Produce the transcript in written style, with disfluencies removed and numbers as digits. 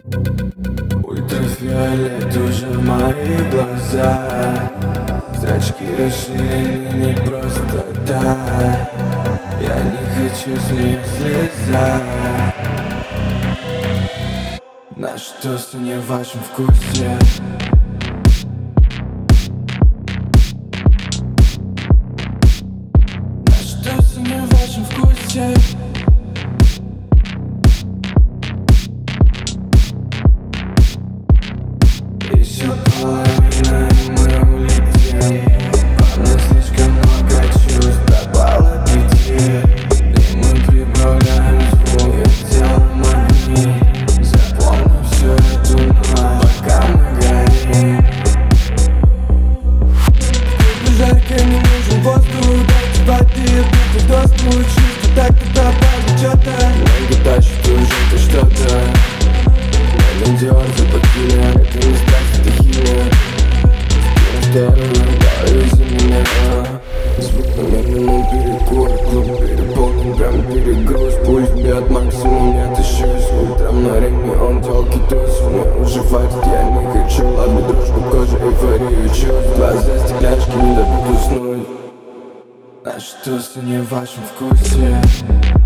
Ультрафиолет уже в мои глаза. Зрачки расширены не просто так. Я не хочу с нее слезать. Наши тосты не в вашем вкусе. Наши тосты не в вашем вкусе. Еще половина, и мы улетим. Во мне слишком много чувств, пропал аппетит. И мы прибавляем звук, и делаем огни. Запомни всю эту ночь, пока мы горим. Жарко, не нужен воздух, дайте воды, будто дождь будет чисто. Так ты пропал, что-то ноги тащат уже ты что-то. Не дёрзай по киле, это не страсть, это химия. Сторону, довези меня. Звук на медленном перекуре, клуб переполнен, прям перегруз. Пусть бьет максимум, я тащусь. Утром на риме, он тёлки туз. Мне уже хватит, я не хочу. Ладно, дружбу, кожа, эйфорию чувств. Глаза стекляшки не дадут уснуть. Наши тосты не в вашем вкусе.